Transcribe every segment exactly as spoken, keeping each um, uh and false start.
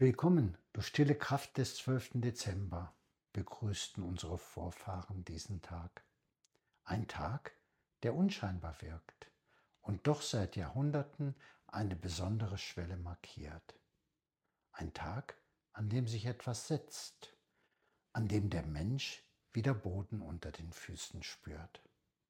Willkommen, du stille Kraft des zwölften Dezember, begrüßten unsere Vorfahren diesen Tag. Ein Tag, der unscheinbar wirkt und doch seit Jahrhunderten eine besondere Schwelle markiert. Ein Tag, an dem sich etwas setzt, an dem der Mensch wieder Boden unter den Füßen spürt.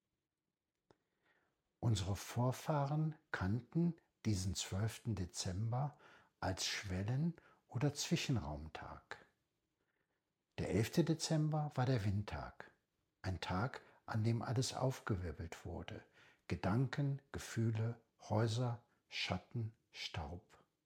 Unsere Vorfahren kannten diesen zwölften Dezember als Schwellen- oder Zwischenraumtag. Der elfte Dezember war der Windtag, ein Tag, an dem alles aufgewirbelt wurde, Gedanken, Gefühle, Häuser, Schatten, Staub.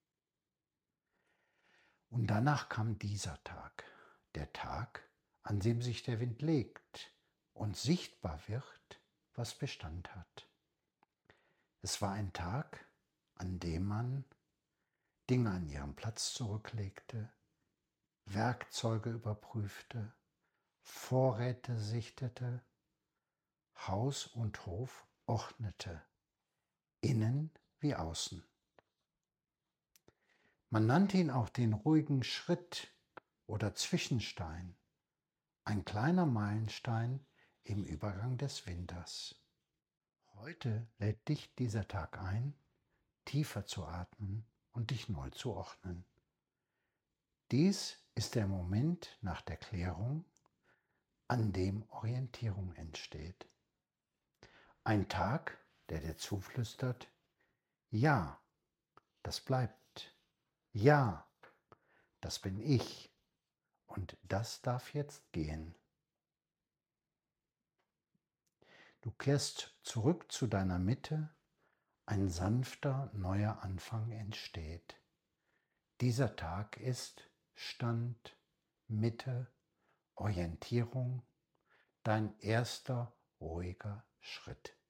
Und danach kam dieser Tag, der Tag, an dem sich der Wind legt und sichtbar wird, was Bestand hat. Es war ein Tag, an dem man Dinge an ihren Platz zurücklegte, Werkzeuge überprüfte, Vorräte sichtete, Haus und Hof ordnete, innen wie außen. Man nannte ihn auch den ruhigen Schritt oder Zwischenstein, ein kleiner Meilenstein im Übergang des Winters. Heute lädt dich dieser Tag ein, tiefer zu atmen und dich neu zu ordnen. Dies ist der Moment nach der Klärung, an dem Orientierung entsteht. Ein Tag, der dir zuflüstert, ja, das bleibt. Ja, das bin ich. Und das darf jetzt gehen. Du kehrst zurück zu deiner Mitte, ein sanfter neuer Anfang entsteht. Dieser Tag ist Stand, Mitte, Orientierung, dein erster ruhiger Schritt.